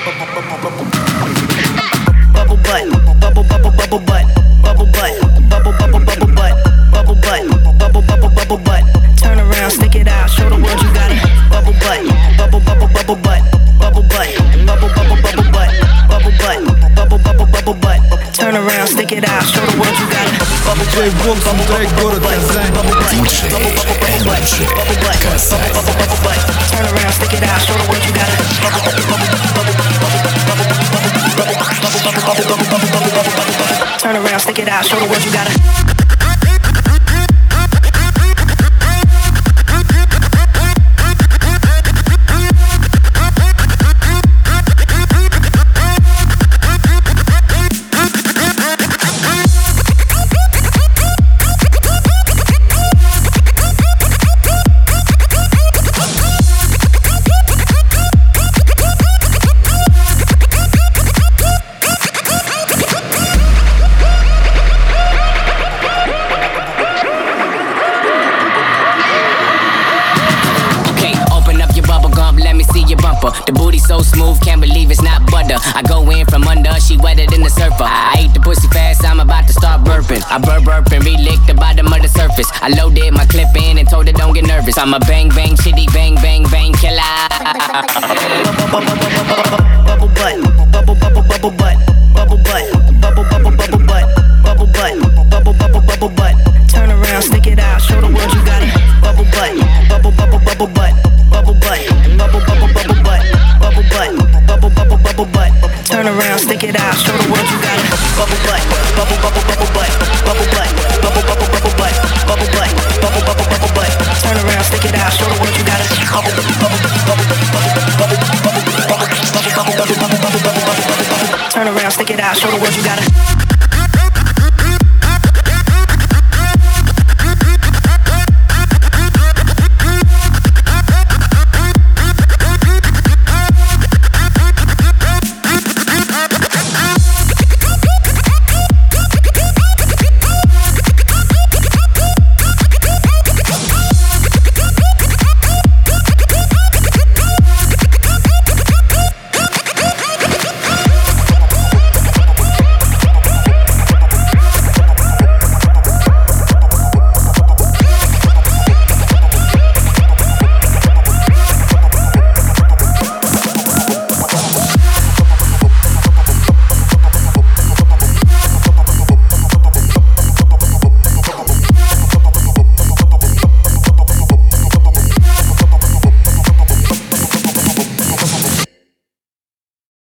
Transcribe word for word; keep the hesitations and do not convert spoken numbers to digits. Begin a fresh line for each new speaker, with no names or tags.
Bubble butt, bubble bubble bubble butt, bubble butt, bubble bubble bubble butt, bubble butt, bubble bubble bubble butt. Turn around, stick it out, show the world you got it. Bubble butt, bubble bubble bubble butt, bubble butt, bubble bubble bubble butt, bubble butt, bubble bubble bubble butt. Turn around, stick it out, show the world you got it. Bubble butt, bubble bubble bubble butt, bubble butt, bubble bubble bubble butt, bubble butt, bubble bubble bubble butt. Turn around, stick it out, show the world you got it. Bubble bubble bubble bubble bubble. Turn around, stick it out, show the world you got it.
The booty so smooth, can't believe it's not butter. I go in from under, she wetter than the surfer. I ate the pussy fast, I'm about to start burping. I burp burp and re-lick the bottom of the surface. I loaded my clip in and told her don't get nervous. I'm a bang bang shitty bang bang bang killer.
Bubble butt, bubble bubble bubble butt, bubble butt, bubble bubble bubble butt, bubble butt, bubble bubble bubble butt. Turn around, stick it out, show the world you got it. Bubble butt, bubble bubble bubble butt, bubble butt, bubble bubble bubble butt, bubble butt, bubble bubble bubble butt. Turn around, stick it out, show the world you got it. Bubble butt, bubble bubble bubble butt, bubble butt, bubble bubble bubble butt, bubble butt, bubble bubble bubble butt. Turn around, stick it out, show the world you got it. Bubble bubble bubble bubble bubble bubble bubble bubble bubble bubble bubble bubble bubble bubble. Turn around, stick it out, show the world you got it.